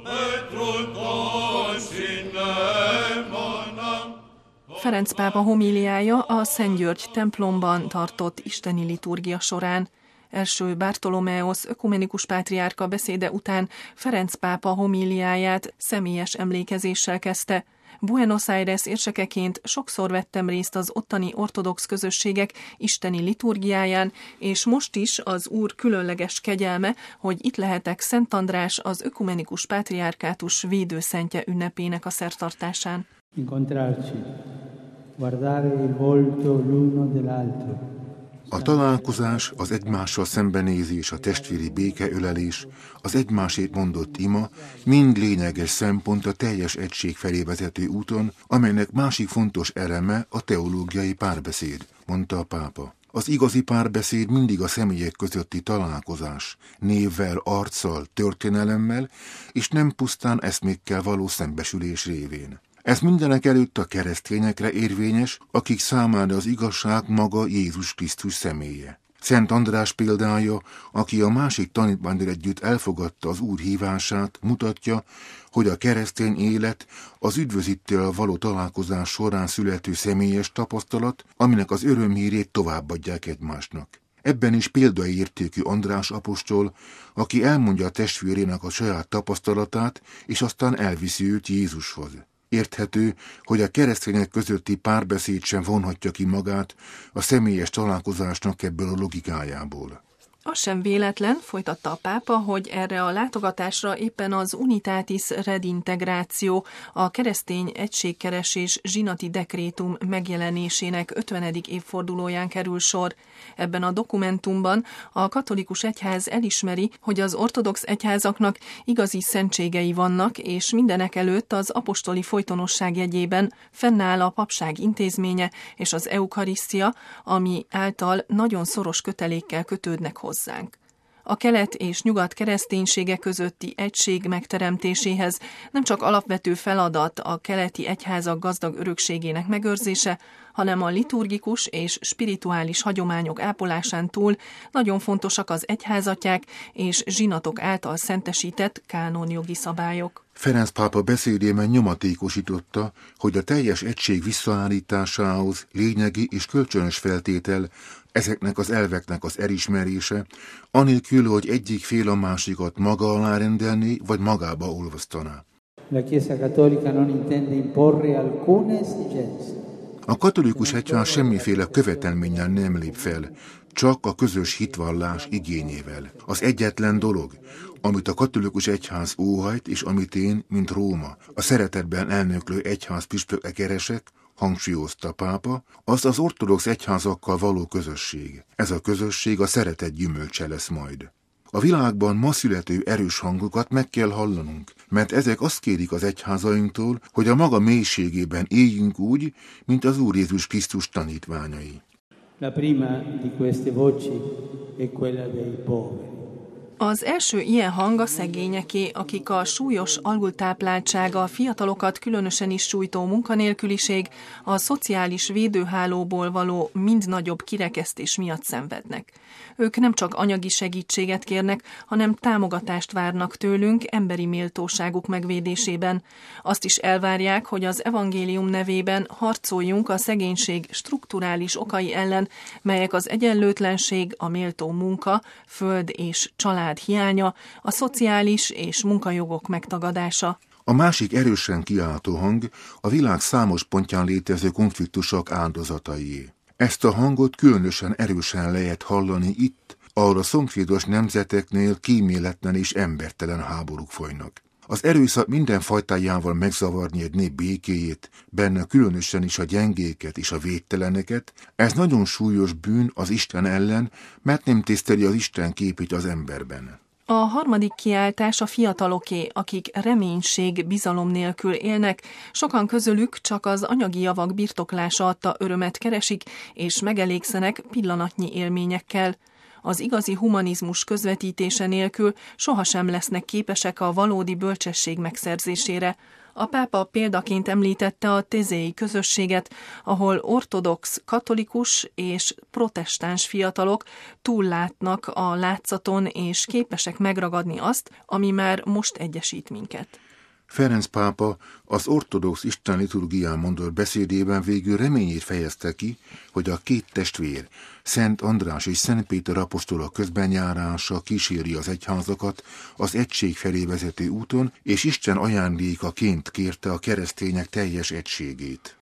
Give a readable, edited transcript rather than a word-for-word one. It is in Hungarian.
Ferenc pápa homíliája a Szent György templomban tartott isteni liturgia során. Első Bartolomeosz ökumenikus pátriárka beszéde után Ferenc pápa homíliáját személyes emlékezéssel kezdte. Buenos Aires érsekeként sokszor vettem részt az ottani ortodox közösségek isteni liturgiáján, és most is az Úr különleges kegyelme, hogy itt lehetek Szent András, az ökumenikus pátriárkátus védőszentje ünnepének a szertartásán. A találkozás, az egymással szembenézés, a testvéri békeölelés, az egymásért mondott ima mind lényeges szempont a teljes egység felé vezető úton, amelynek másik fontos eleme a teológiai párbeszéd, mondta a pápa. Az igazi párbeszéd mindig a személyek közötti találkozás, névvel, arccal, történelemmel, és nem pusztán eszmékkel való szembesülés révén. Ez mindenek előtt a keresztényekre érvényes, akik számára az igazság maga Jézus Krisztus személye. Szent András példája, aki a másik tanítvánnyal együtt elfogadta az Úr hívását, mutatja, hogy a keresztény élet az üdvözítővel való találkozás során születő személyes tapasztalat, aminek az örömhírét továbbadják egymásnak. Ebben is példaértékű András apostol, aki elmondja a testvérének a saját tapasztalatát, és aztán elviszi őt Jézushoz. Érthető, hogy a keresztények közötti párbeszéd sem vonhatja ki magát a személyes találkozásnak ebből a logikájából. Az sem véletlen, folytatta a pápa, hogy erre a látogatásra éppen az Unitatis Redintegratio, a keresztény egységkeresés zsinati dekrétum megjelenésének 50. évfordulóján kerül sor. Ebben a dokumentumban a katolikus egyház elismeri, hogy az ortodox egyházaknak igazi szentségei vannak, és mindenekelőtt az apostoli folytonosság jegyében fennáll a papság intézménye és az eukarisztia, ami által nagyon szoros kötelékkel kötődnek hozzánk. A kelet és nyugat kereszténysége közötti egység megteremtéséhez nem csak alapvető feladat a keleti egyházak gazdag örökségének megőrzése, hanem a liturgikus és spirituális hagyományok ápolásán túl nagyon fontosak az egyházatják és zsinatok által szentesített kánonjogi szabályok. Ferenc pápa beszédében nyomatékosította, hogy a teljes egység visszaállításához lényegi és kölcsönös feltétel ezeknek az elveknek az elismerése, anélkül, hogy egyik fél a másikat maga alá rendelné, vagy magába olvasztaná. A katolikus egyház semmiféle követelménnyel nem lép fel, csak a közös hitvallás igényével. Az egyetlen dolog, amit a katolikus egyház óhajt, és amit én, mint Róma, a szeretetben elnöklő egyház püspöke keresek, hangsúlyozta pápa, az az ortodox egyházakkal való közösség. Ez a közösség a szeretet gyümölcse lesz majd. A világban ma születő erős hangokat meg kell hallanunk, mert ezek azt kérik az egyházainktól, hogy a maga mélységében éljünk úgy, mint az Úr Jézus Krisztus tanítványai. La prima di queste voci è quella dei poveri. Az első ilyen hang a szegényeké, akik a súlyos alultápláltsága, a fiatalokat különösen is sújtó munkanélküliség, a szociális védőhálóból való mind nagyobb kirekesztés miatt szenvednek. Ők nem csak anyagi segítséget kérnek, hanem támogatást várnak tőlünk emberi méltóságuk megvédésében. Azt is elvárják, hogy az evangélium nevében harcoljunk a szegénység strukturális okai ellen, melyek az egyenlőtlenség, a méltó munka, föld és család hiánya, a szociális és munkajogok megtagadása. A másik erősen kiáltó hang a világ számos pontján létező konfliktusok áldozataié. Ezt a hangot különösen erősen lehet hallani itt, ahol a szomszédos nemzeteknél kíméletlen és embertelen háborúk folynak. Az erőszak minden fajtájával megzavarni egy nép békéjét, benne különösen is a gyengéket és a védteleneket, ez nagyon súlyos bűn az Isten ellen, mert nem tiszteli az Isten képét az emberben. A harmadik kiáltás a fiataloké, akik reménység, bizalom nélkül élnek, sokan közülük csak az anyagi javak birtoklása adta örömet keresik, és megelégszenek pillanatnyi élményekkel. Az igazi humanizmus közvetítése nélkül sohasem lesznek képesek a valódi bölcsesség megszerzésére. A pápa példaként említette a tézéi közösséget, ahol ortodox, katolikus és protestáns fiatalok túllátnak a látszaton és képesek megragadni azt, ami már most egyesít minket. Ferenc pápa az ortodox Isten liturgián mondott beszédében végül reményét fejezte ki, hogy a két testvér, Szent András és Szent Péter apostolok közbenjárása kíséri az egyházakat az egység felé vezető úton, és Isten ajándékaként kérte a keresztények teljes egységét.